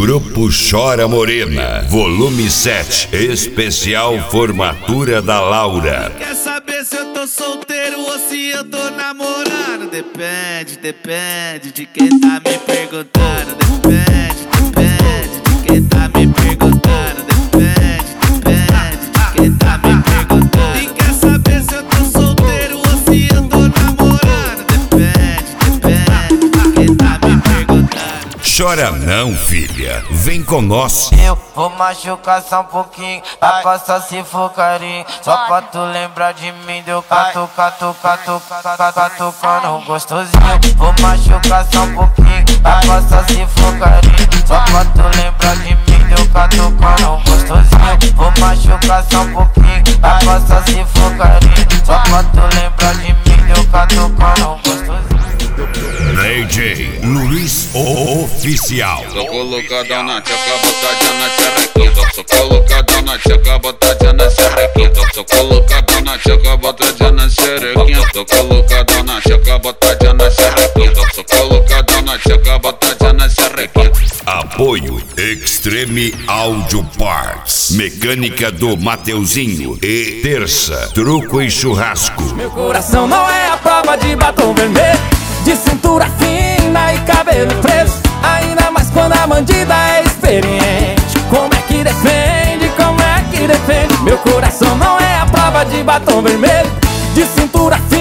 Grupo Chora Morena, volume 7, especial formatura da Laura. Quer saber se eu tô solteiro ou se eu tô namorando? Depende de quem tá me perguntando. Depende de quem tá me perguntando. Depende de quem tá me perguntando. E quer saber se eu tô solteiro ou se eu tô namorando? Depende de quem tá me perguntando. Chora não, filha, vem com nós. Eu vou machucar só um pouquinho, pra passar se for carinho. Só pra tu lembrar de mim, deu catucando gostosinho. Vou machucar só um pouquinho, pra passar se for carinho. Só pra tu lembrar de mim, deu catucando gostosinho. Vou machucar só um pouquinho, pra passar se for carinho. Só pra tu lembrar de mim, deu catucando gostosinho. DJ Luiz Oficial. Só colocada na tcheca, botadinha na xerequinha. Só colocada na tcheca, botadinha na xerequinha. Só colocada na tcheca, botadinha na xerequinha. Só colocada na tcheca, botadinha na xerequinha. Só colocada na tcheca, botadinha na xerequinha. Apoio Extreme Audio Parts, mecânica do Mateuzinho e Terça, truco e churrasco. Meu coração não é a prova de batom vermelho, de cintura fina e cabelo preso. Ainda mais quando a bandida é experiente. Como é que defende, como é que defende? Meu coração não é a prova de batom vermelho, de cintura fina